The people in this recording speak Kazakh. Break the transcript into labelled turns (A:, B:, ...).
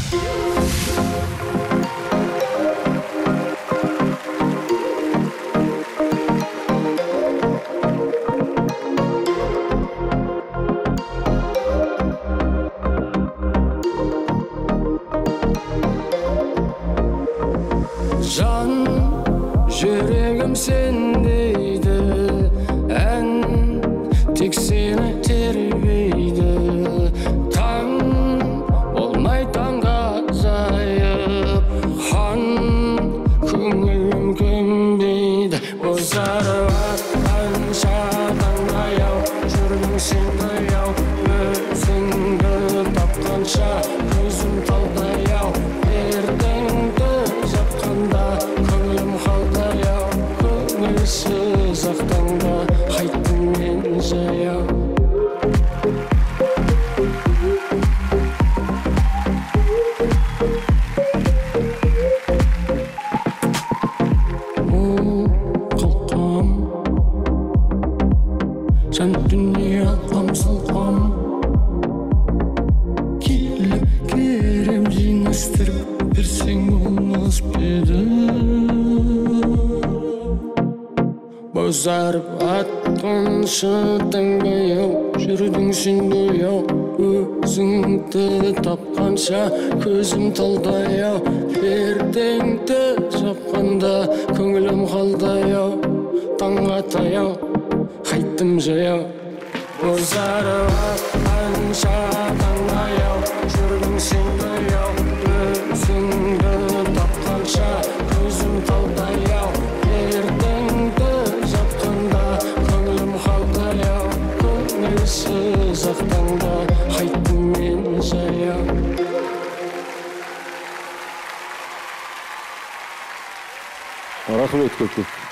A: Жан жүрегім сендейді, ән тек сені тербейді. Таң болмай таңға азайып, хан көңілім көнбейді. Бозарып атқанша таңдаяу, жүрдің сен баяу, өзіңді тапқанша көзім талдаяу. Ертеңді жапқанда көңілім қалдаяу, көңілсіз ақтаңда қайттым мен жаяу. Қалқам жан дүние алқам салқам, келіп керем жинастырып берсең болмас па еді? Бозарып атқанша таңдаяу, жүрдің сен баяу, өзіңді тапқанша көзім талдаяу. Ертеңді жапқанда көңілім қалдаяу, таңға таяу қайттым жаяу. Бозарып атқанша таңдаяу, жүрдің сен баяу, өзіңді тапқанша көзім талдаяу. Ертеңді жапқанда көңілім қалдаяу, көңілсіз ақтаңда қайттым мен жаяу.
B: Рахмет көп.